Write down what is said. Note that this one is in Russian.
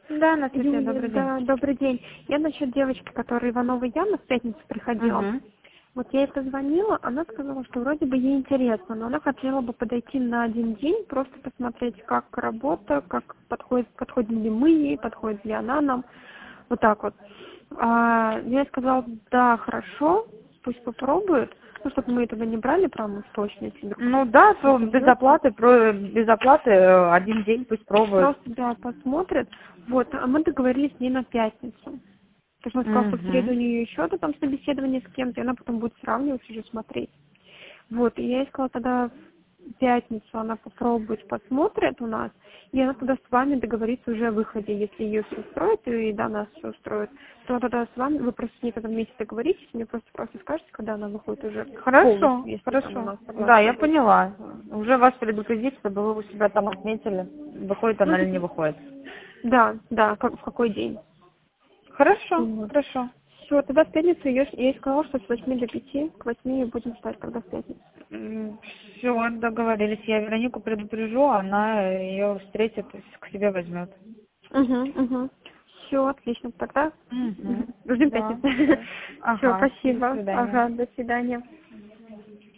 Да, Анастасия, Юлия, добрый день. да, добрый день. Я насчет девочки, которая Иванова Яна в пятницу приходила. Угу. Вот я ей позвонила, она сказала, что вроде бы ей интересно, но она хотела бы подойти на один день, просто посмотреть, как работа, как подходим ли мы ей, подходит ли она нам, вот так вот. Я ей сказала, да, хорошо, пусть попробует, ну, чтобы мы этого не брали прямо в точности. Вдруг Ну да, то что-то без идёт. оплаты, без оплаты один день пусть пробует. Просто, да, посмотрит. Вот, а мы договорились с ней на пятницу. То есть он сказал, что в среду у Угу. нее еще там собеседование с кем-то, и она потом будет сравнивать, уже смотреть. Вот, и я ей сказала, тогда в пятницу она попробует, посмотрит у нас, и она тогда с вами договорится уже о выходе. Если ее все устроит, и да, нас все устроит, то тогда с вами, вы просто с ней тогда вместе договоритесь, мне просто скажете, когда она выходит уже полностью, Хорошо, если там у хорошо. нас Да, согласна я будет. поняла. Уже вас предупредить, чтобы вы у себя там отметили, выходит она или не выходит. Да, да, в какой день. Хорошо, Вот. хорошо. Все, тогда в пятницу я ей сказала, что с 8 до 5, к 8 будем ждать, когда в пятницу. Все, договорились. Я Веронику предупрежу, она ее встретит, к себе возьмет. Угу. Все, отлично, тогда Угу. ждем Да, пятницы. все. Все, Ага, до спасибо. свидания. Ага, до свидания.